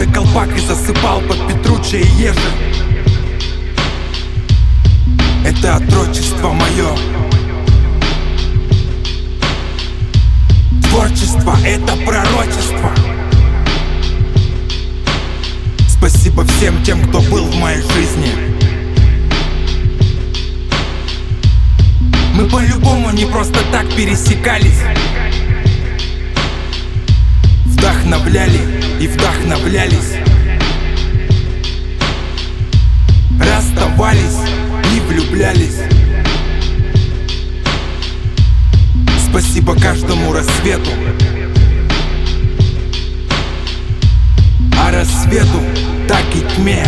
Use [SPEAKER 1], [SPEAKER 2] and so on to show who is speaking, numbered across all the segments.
[SPEAKER 1] свой колпак и засыпал под Петруччо и Ежи. Это отрочество мое. Творчество — это пророчество. Спасибо всем тем, кто был в моей жизни. Мы по-любому не просто так пересекались. Вдохновляли и вдохновлялись. Расставались и влюблялись. Спасибо каждому рассвету. А рассвету так и тьме.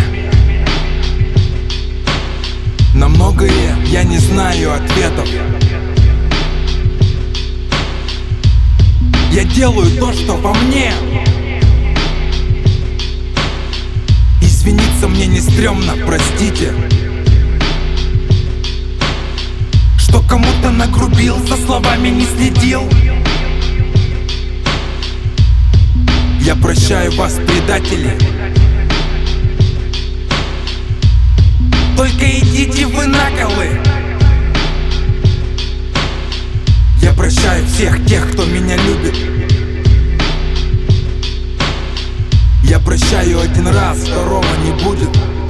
[SPEAKER 1] На многое я не знаю ответов. Я делаю то, что во мне. Извиниться мне не стрёмно, простите, что кому-то нагрубил, за словами не следил. Я прощаю вас, предатели. Только идите вы на колы. Я прощаю всех тех, кто меня любит. Я прощаю один раз, второго не будет.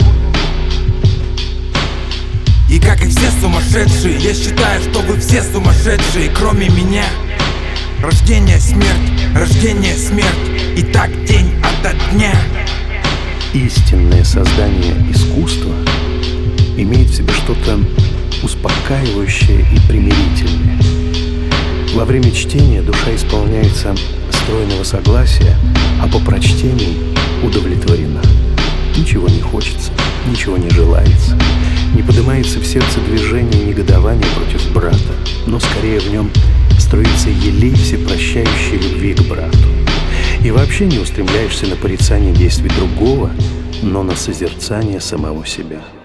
[SPEAKER 1] И как и все сумасшедшие, я считаю, что вы все сумасшедшие, кроме меня. Рождение, смерть, и так день ото дня.
[SPEAKER 2] Истинное создание искусства имеет в себе что-то успокаивающее и примирительное. Во время чтения душа исполняется стройного согласия, а по прочтении удовлетворена. Ничего не хочется, ничего не желается, не поднимается в сердце движение негодования против брата, но скорее в нем струится елей всепрощающей любви к брату. И вообще не устремляешься на порицание действий другого, но на созерцание самого себя.